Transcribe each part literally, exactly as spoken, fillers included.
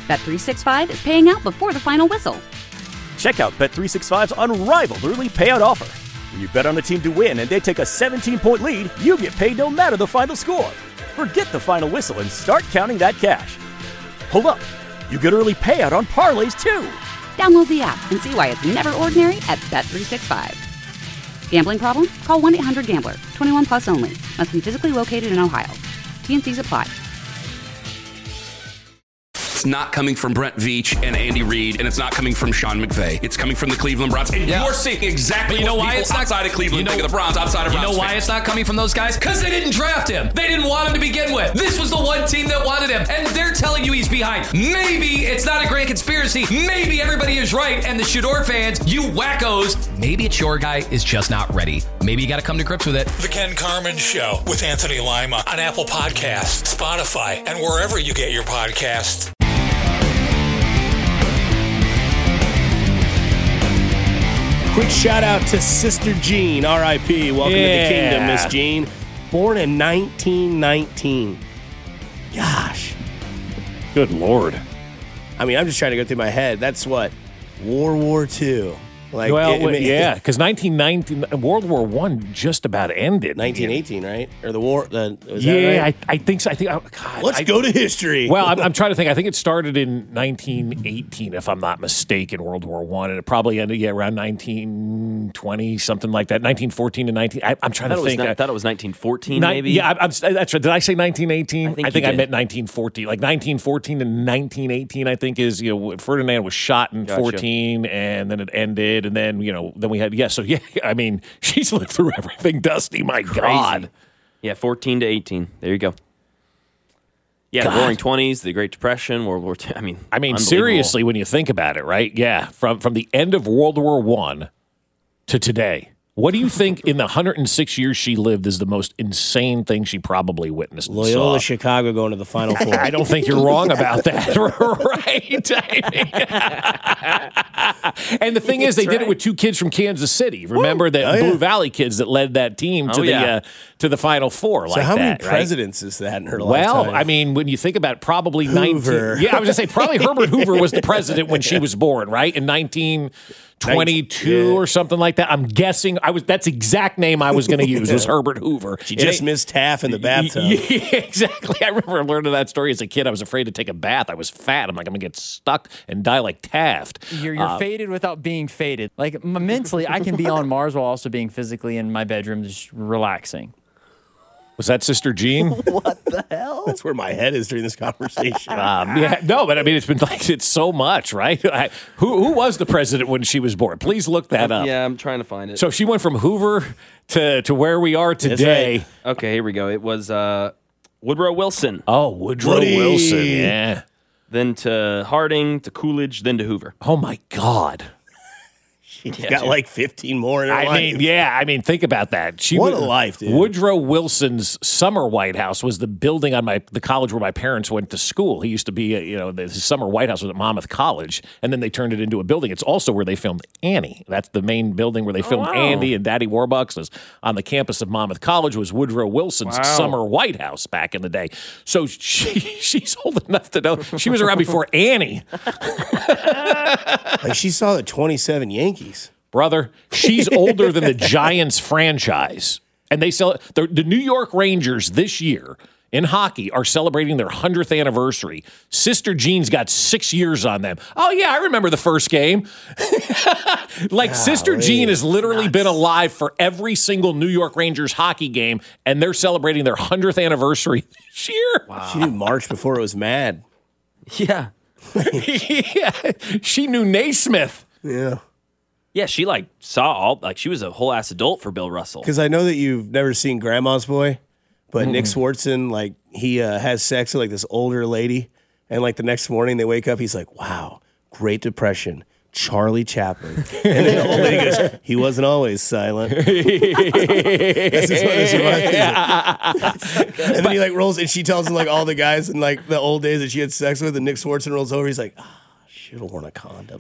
Bet three sixty-five is paying out before the final whistle. Check out Bet three sixty-five's unrivaled early payout offer. When you bet on a team to win and they take a seventeen-point lead, you get paid no matter the final score. Forget the final whistle and start counting that cash. Hold up. You get early payout on parlays, too. Download the app and see why it's never ordinary at Bet three sixty-five. Gambling problem? Call one eight hundred gambler. twenty-one plus only. Must be physically located in Ohio. T and Cs apply. It's not coming from Brent Veach and Andy Reid, and it's not coming from Sean McVay. It's coming from the Cleveland Browns. And yeah. you're seeing exactly you know what why people it's not, outside of Cleveland you know, think of the Browns, outside of You Browns know why fans. it's not coming from those guys? Because they didn't draft him. They didn't want him to begin with. This was the one team that wanted him, and they're telling you he's behind. Maybe it's not a great conspiracy. Maybe everybody is right, and the Shador fans, you wackos, maybe it's your guy is just not ready. Maybe you got to come to grips with it. The Ken Carman Show with Anthony Lima on Apple Podcasts, Spotify, and wherever you get your podcasts. Quick shout out to Sister Jean, R I P Welcome yeah. to the kingdom, Miss Jean. Born in nineteen nineteen. Gosh. Good Lord. I mean, I'm just trying to go through my head. That's what? World War Two. Like, well, it, it, yeah, because nineteen nineteen, World War One just about ended. nineteen eighteen, right? Or the war? The, was yeah, that right? I, I think so. I think. Oh, God, Let's I, go to history. Well, I'm, I'm trying to think. I think it started in nineteen eighteen, if I'm not mistaken, World War One, and it probably ended yeah around nineteen twenty, something like that. nineteen fourteen to nineteen. I, I'm trying I to think. I thought it was nineteen fourteen, Ni- maybe. Yeah, I, I'm, that's right. Did I say nineteen eighteen? I think, I, think you I did. meant nineteen fourteen. Like nineteen fourteen to nineteen eighteen, I think is, you know, Ferdinand was shot in Gotcha. fourteen, and then it ended, and then, you know, then we had, yeah, so yeah, I mean, she's lived through everything, Dusty, my Crazy. God. Yeah, fourteen to eighteen. There you go. Yeah, God. the Roaring Twenties, the Great Depression, World War Two. I mean, I mean, seriously, when you think about it, right? Yeah, from from the end of World War One to today, what do you think in the one hundred six years she lived is the most insane thing she probably witnessed? and Loyola saw? Chicago going to the Final Four. I don't think you're wrong about that, right? I mean, and the thing is, they That's did it right. with two kids from Kansas City. Remember the Oh, yeah. Blue Valley kids that led that team to Oh, the yeah. uh, to the Final Four. So like how that, many right? presidents is that in her Well, lifetime? I mean, when you think about it, probably Hoover. nineteen. Yeah, I was gonna say probably Herbert Hoover was the president when she was born, right? In nineteen twenty-two yeah. or something like that. I'm guessing. I was that's the exact name I was going to use was Herbert Hoover. she It just ain't- missed half in the bathtub. Yeah, exactly. I remember learning that story as a kid. I was afraid to take a bath. I was fat. I'm like, I'm gonna get stuck and die like Taft. You're, you're Uh, faded without being faded. Like m- mentally, I can be on Mars while also being physically in my bedroom, just relaxing. Was that Sister Jean? What the hell? That's where my head is during this conversation. Um, yeah, no, but I mean, it's been like it's so much, right? I, who who was the president when she was born? Please look that up. Yeah, I'm trying to find it. So she went from Hoover to to where we are today. right. Okay, here we go. It was uh, Woodrow Wilson, Oh, Woodrow Woody. Wilson. Yeah. then to Harding, to Coolidge, then to Hoover. Oh my God. She's Yeah, got dude. like fifteen more in her I life. mean, yeah. I mean, think about that. She What was- a life, dude. Woodrow Wilson's summer White House was the building on my the college where my parents went to school. He used to be, uh, you know, the, his summer White House was at Monmouth College, and then they turned it into a building. It's also where they filmed Annie. That's the main building where they filmed wow. Andy and Daddy Warbucks. Was on the campus of Monmouth College. Was Woodrow Wilson's Wow. summer White House back in the day. So she she's old enough to know she was around before Annie. Like she saw the twenty-seven Yankees. Brother, she's older than the Giants franchise. And they sell the, the New York Rangers this year in hockey are celebrating their hundredth anniversary. Sister Jean's got six years on them. Oh, yeah, I remember the first game. Like, Sister Golly, Jean has literally nuts. been alive for every single New York Rangers hockey game, and they're celebrating their hundredth anniversary this year. Wow. She knew March before it was Mad. Yeah. Yeah, she knew Naismith. Yeah. Yeah, she like saw all, like she was a whole ass adult for Bill Russell. Because I know that you've never seen Grandma's Boy, but Mm. Nick Swartzen, like, he uh, has sex with like this older lady, and like the next morning they wake up, he's like, "Wow, Great Depression, Charlie Chaplin," and then the old lady goes, "He wasn't always silent." That's just what this reminds me of. And then he like rolls, and she tells him like all the guys in like the old days that she had sex with, and Nick Swartzen rolls over, he's like, "Ah, should have worn a condom."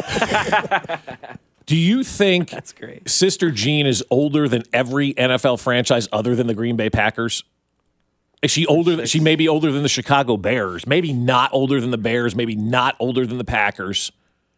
Do you think That's great. Sister Jean is older than every N F L franchise other than the Green Bay Packers? Is she older? Than, she may be older than the Chicago Bears. Maybe not older than the Bears. Maybe not older than the Packers.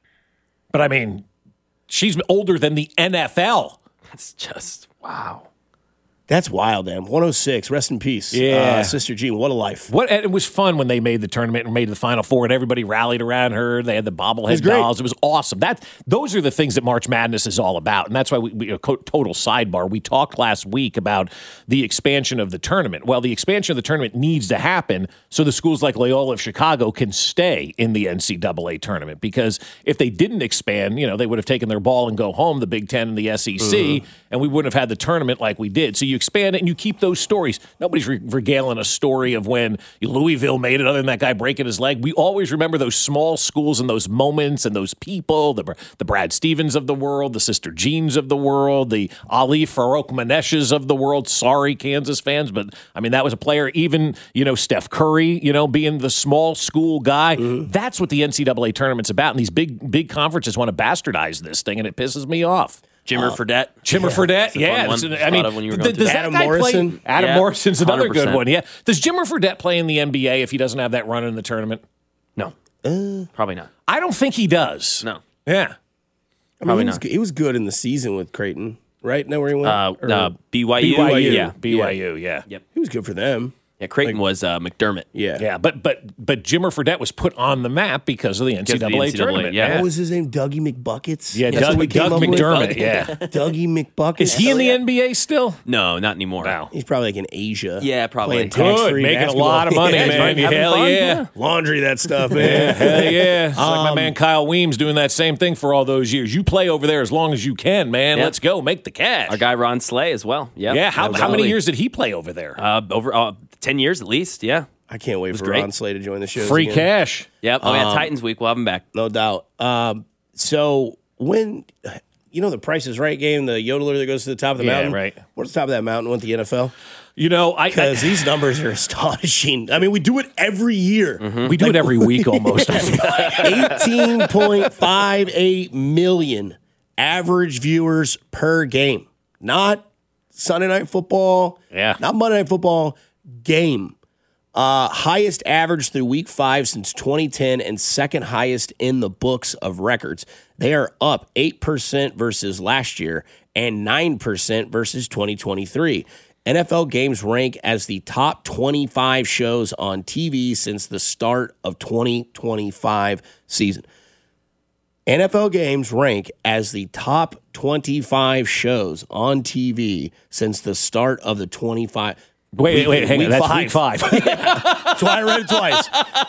But I mean, she's older than the N F L. That's just wow. That's wild, man. one oh six, rest in peace. Yeah. Uh, Sister Jean, what a life. What and it was fun when they made the tournament and made the Final Four, and everybody rallied around her. They had the bobblehead dolls. It was awesome. That those are the things that March Madness is all about, and that's why we, we a total sidebar. We talked last week about the expansion of the tournament. Well, the expansion of the tournament needs to happen so the schools like Loyola of Chicago can stay in the N C double A tournament, because if they didn't expand, you know, they would have taken their ball and go home, the Big Ten and the S E C, mm-hmm. and we wouldn't have had the tournament like we did. So you expand it and you keep those stories. Nobody's re- regaling a story of when Louisville made it, other than that guy breaking his leg. We always remember those small schools and those moments and those people, the, the Brad Stevens of the world, the Sister Jeans of the world, the Ali Farouk Maneshes of the world. Sorry, Kansas fans, but I mean, that was a player. Even, you know, Steph Curry, you know, being the small school guy. Mm-hmm. That's what the N C double A tournament's about. And these big, big conferences want to bastardize this thing, and it pisses me off. Jimmer uh, Fredette. Jimmer yeah. Fredette, yeah. One, I mean, when you were th- does Adam that guy Morrison. Play? Adam yeah, Morrison's another one hundred percent. good one, yeah. Does Jimmer Fredette play in the N B A if he doesn't have that run in the tournament? No. Uh, Probably not. I don't think he does. No. Yeah. I mean, he, was, he was good in the season with Creighton, right? Know where he went? Uh, uh, B Y U. B Y U. Yeah. B Y U, yeah. Yep. He was good for them. Yeah, Creighton like, was uh, McDermott. Yeah. Yeah, but but but Jimmer Fredette was put on the map because of the N C double A, N C double A tournament. yeah. What was his name? Dougie McBuckets? Yeah, That's Doug, what we came Doug up with? McDermott, yeah. Dougie McBuckets. Is he in the N B A still? No, not anymore. No. He's probably like in Asia. Yeah, probably. Playing Good, tax-free making basketball. a lot of money, Yeah, man. having Hell fun, yeah. yeah. Laundry that stuff, man. Hell yeah. It's like my Um, man Kyle Weems doing that same thing for all those years. You play over there as long as you can, man. Yeah. Let's go. Make the cash. Our guy Ron Slay as well. Yep. Yeah, how, how many Absolutely. years did he play over there? Uh, over uh, ten years at least, yeah. I can't wait for great. Ron Slay to join the show. Free again. cash. Yep. Oh, yeah, Um, Titans week. We'll have him back. No doubt. Um, so when, you know, the Price is Right game, the yodeler that goes to the top of the Yeah, mountain. right. What's the top of that mountain with the N F L? You know, I Because these numbers are astonishing. I mean, we do it every year. Mm-hmm. we do it every week almost. I feel like. eighteen point five eight million average viewers per game. Not Sunday Night Football. Yeah. Not Monday Night Football. Game. Uh, highest average through week five since twenty ten and second highest in the books of records. They are up eight percent versus last year and nine percent versus twenty twenty-three. N F L games rank as the top twenty-five shows on T V since the start of twenty twenty-five season. N F L games rank as the top twenty-five shows on T V since the start of the twenty-five. Wait, wait, wait, hang week on. That's five. week five. That's why I read it twice.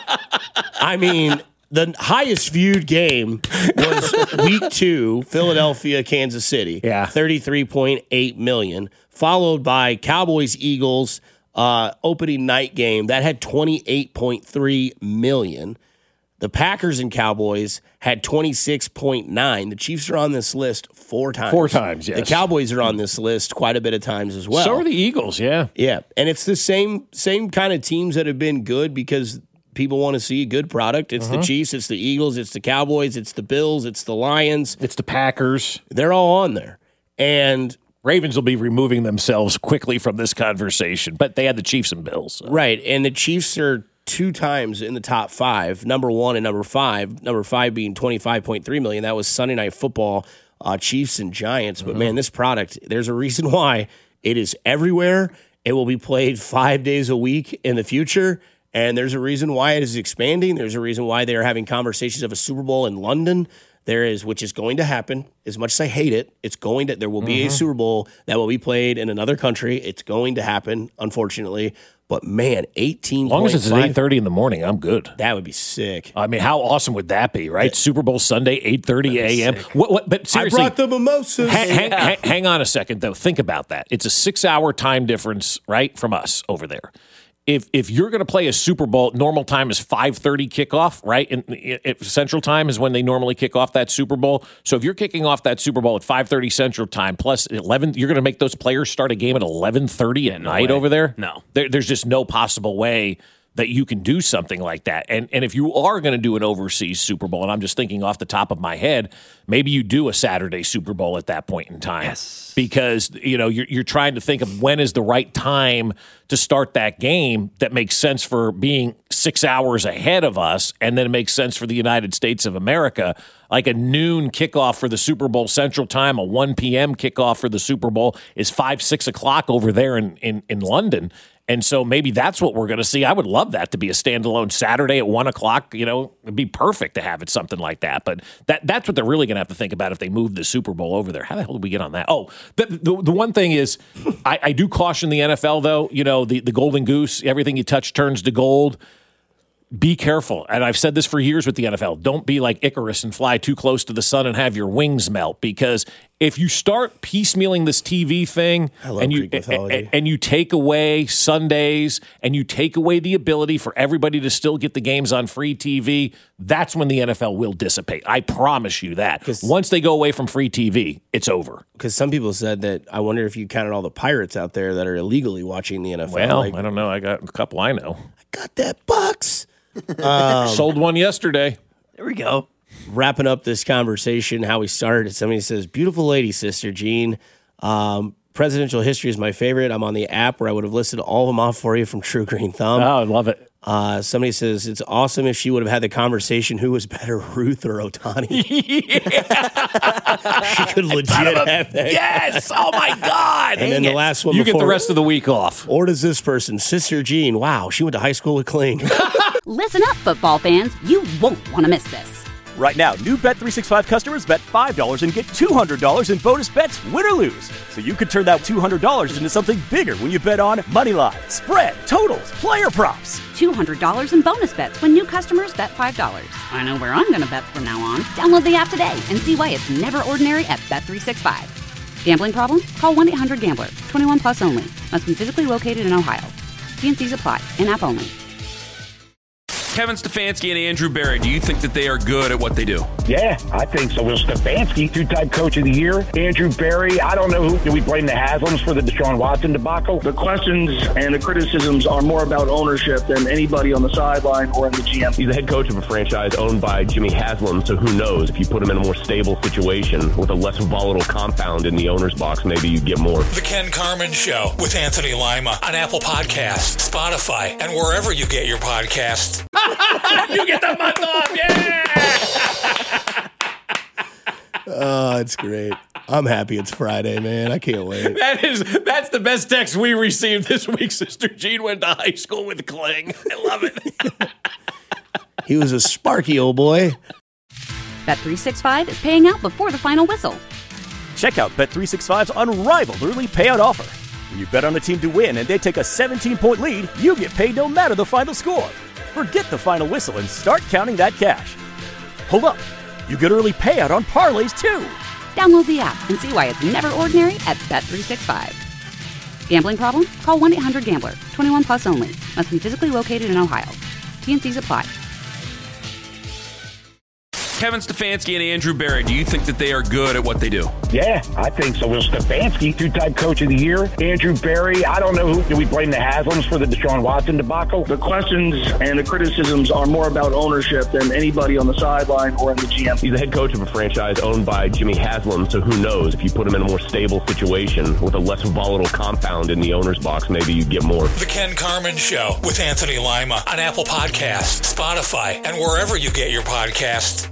I mean, the highest viewed game was week two, Philadelphia, Kansas City. Yeah. thirty-three point eight million, followed by Cowboys, Eagles, uh, opening night game. That had twenty-eight point three million. The Packers and Cowboys had twenty-six point nine. The Chiefs are on this list four times. Four times, yes. The Cowboys are on this list quite a bit of times as well. So are the Eagles, yeah. Yeah, and it's the same same kind of teams that have been good because people want to see a good product. It's Uh-huh. the Chiefs, it's the Eagles, it's the Cowboys, it's the Bills, it's the Lions. It's the Packers. They're all on there. And Ravens will be removing themselves quickly from this conversation, but they had the Chiefs and Bills. So. right, and the Chiefs are two times in the top five, number one and number five. Number five being twenty-five point three million. That was Sunday Night Football, uh, Chiefs and Giants. But, man, this product, there's a reason why it is everywhere. It will be played five days a week in the future, and there's a reason why it is expanding. There's a reason why they are having conversations of a Super Bowl in London. There is, which is going to happen. As much as I hate it, it's going to. There will be Mm-hmm. a Super Bowl that will be played in another country. It's going to happen, unfortunately. But man, eighteen. As long as it's at eight thirty in the morning, I'm good. That would be sick. I mean, how awesome would that be, right? Yeah. Super Bowl Sunday, eight thirty a.m. What, what, but seriously, I brought the mimosas. Hang, hang, hang, hang on a second, though. Think about that. It's a six-hour time difference, right, from us over there. If if you're going to play a Super Bowl, normal time is five thirty kickoff, right? And if Central Time is when they normally kick off that Super Bowl. So if you're kicking off that Super Bowl at five thirty Central Time plus eleven, you're going to make those players start a game at eleven thirty at no night way. over there? No. There, there's just no possible way that you can do something like that. And and if you are going to do an overseas Super Bowl, and I'm just thinking off the top of my head, maybe you do a Saturday Super Bowl at that point in time. Yes. Because, you know, you're, you're trying to think of when is the right time to start that game that makes sense for being six hours ahead of us, and then it makes sense for the United States of America. Like a noon kickoff for the Super Bowl Central Time, a one p.m. kickoff for the Super Bowl is five, six o'clock over there in, in, in London. And so maybe that's what we're going to see. I would love that to be a standalone Saturday at one o'clock. You know, it'd be perfect to have it something like that. But that that's what they're really going to have to think about if they move the Super Bowl over there. How the hell did we get on that? Oh, the the, the one thing is, I, I do caution the N F L, though. You know, the, the golden goose, everything you touch turns to gold. Be careful. And I've said this for years with the N F L. Don't be like Icarus and fly too close to the sun and have your wings melt. Because if you start piecemealing this T V thing and you and, and you take away Sundays and you take away the ability for everybody to still get the games on free T V, that's when the N F L will dissipate. I promise you that. Once they go away from free T V, it's over. Because some people said that, I wonder if you counted all the pirates out there that are illegally watching the N F L. Well, like, I don't know. I got a couple I know. I got that bucks. Um, Sold one yesterday. There we go. Wrapping up this conversation, how we started, somebody says, beautiful lady, Sister Jean. Um, presidential history is my favorite. I'm on the app where I would have listed all of them off for you from True Green Thumb. Oh, I love it. Uh, somebody says, it's awesome if she would have had the conversation, who was better, Ruth or Ohtani? She could legit have that. Yes! Oh, my God! And then the last one You before, get the rest of the week off. Or does this person, Sister Jean, wow, she went to high school with Kling. Listen up, football fans. You won't want to miss this. Right now, new Bet three sixty-five customers bet five dollars and get two hundred dollars in bonus bets, win or lose. So you could turn that two hundred dollars into something bigger when you bet on money line, spread, totals, player props. two hundred dollars in bonus bets when new customers bet five dollars. I know where I'm going to bet from now on. Download the app today and see why it's never ordinary at Bet three sixty-five. Gambling problem? Call one eight hundred gambler. twenty-one plus only. Must be physically located in Ohio. T and C's apply. In-app only. Kevin Stefanski and Andrew Berry, do you think that they are good at what they do? Yeah, I think so. Will Stefanski, two-time coach of the year. Andrew Berry, I don't know who. Do we blame the Haslams for the Deshaun Watson debacle? The questions and the criticisms are more about ownership than anybody on the sideline or in the G M. He's the head coach of a franchise owned by Jimmy Haslam, so who knows? If you put him in a more stable situation with a less volatile compound in the owner's box, maybe you get more. The Ken Carman Show with Anthony Lima on Apple Podcasts, Spotify, and wherever you get your podcasts. You get the month off, yeah! Oh, it's great. I'm happy it's Friday, man. I can't wait. That is, that's the best text we received this week. Sister Jean went to high school with Kling. I love it. He was a sparky old boy. Bet three sixty-five is paying out before the final whistle. Check out Bet three sixty-five's unrivaled early payout offer. When you bet on a team to win and they take a seventeen-point lead, you get paid no matter the final score. Forget the final whistle and start counting that cash. Hold up. You get early payout on parlays, too. Download the app and see why it's never ordinary at Bet three sixty-five. Gambling problem? Call one eight hundred gambler. twenty-one plus only. Must be physically located in Ohio. T and C's apply. Kevin Stefanski and Andrew Berry, do you think that they are good at what they do? Yeah, I think so. Will Stefanski, two-time coach of the year. Andrew Berry, I don't know who. Do we blame the Haslams for the Deshaun Watson debacle? The questions and the criticisms are more about ownership than anybody on the sideline or in the G M. He's the head coach of a franchise owned by Jimmy Haslam, so who knows? If you put him in a more stable situation with a less volatile compound in the owner's box, maybe you get more. The Ken Carman Show with Anthony Lima on Apple Podcasts, Spotify, and wherever you get your podcasts.